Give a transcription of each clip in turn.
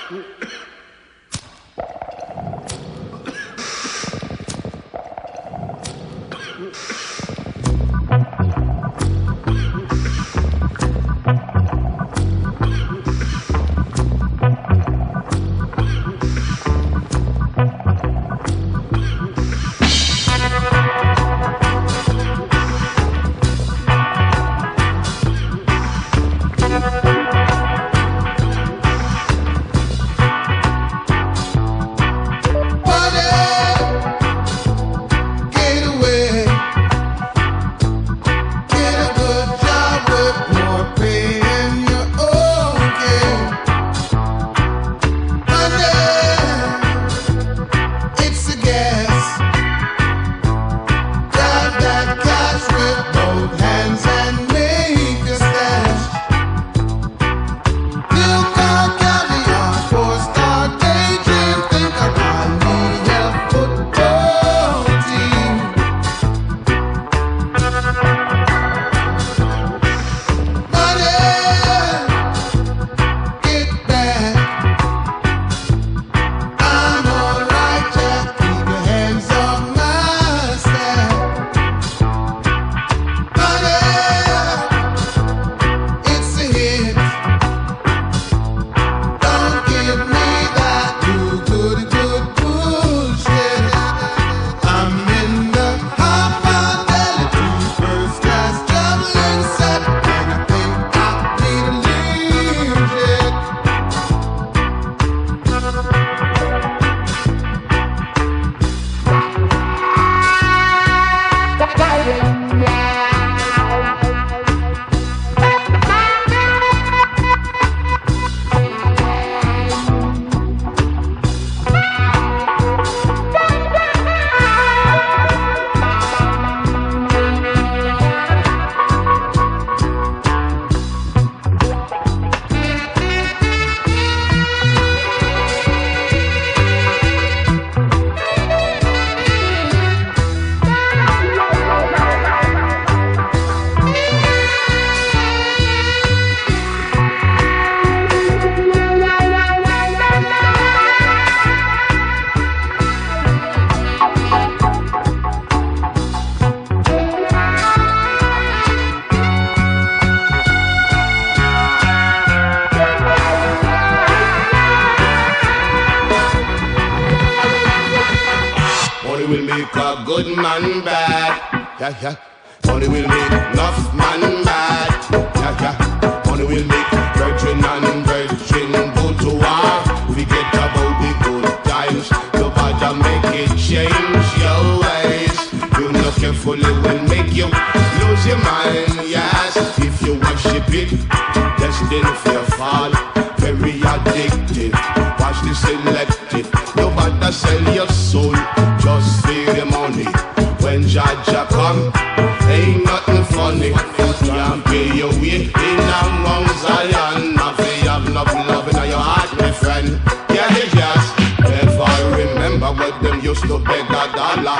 will make a good man bad. Yeah, yeah. Money will make enough man mad. Yeah, yeah. Money will make virgin and virgin go to war. Forget about the good times. Nobody make it change your ways. You know carefully will make you lose your mind. Yes, if you worship it, destined for your fall. Very addictive. Watch the selective. Nobody sell your soul. Just feel the money. When Jaja come, ain't nothing funny. Can't pay your way in among Zion. Nothing have enough love in your heart, my friend. Yeah, yes. Ever remember when them used to beg a dollar?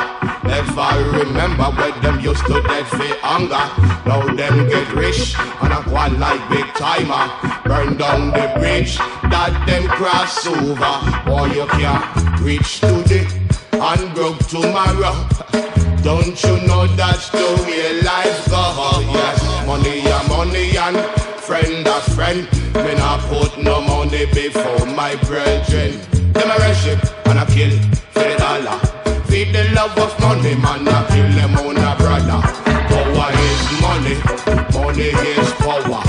Ever remember when them used to dead for hunger? Now them get rich and a quad like big timer. Burn down the bridge that them cross over. Boy, you can't reach today and broke tomorrow. Don't you know that's the way life go? Yes, money a money and friend a friend. Me not put no money before my brethren. Them a worship and a kill for the dollar. Feed the love of money, man, a kill them on a brother. Power is money, money is power.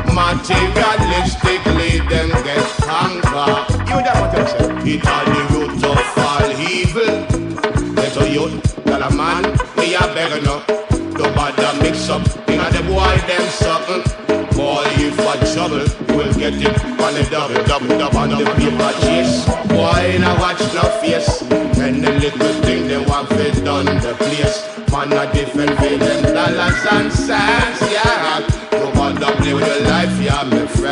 Materialistically, them get conquered. You know what I'm saying? It all the root of all evil. Let a youth, tell a man, me a beggar no. Nobody mix up, you know the boy them something. Boy, if I trouble, we'll get it on the double on the paper chase. Boy, now watch no face. And the little thing they want fit done the place. Man a different way them dollars and cents, yeah. Nobody play with your life, yeah, my friend.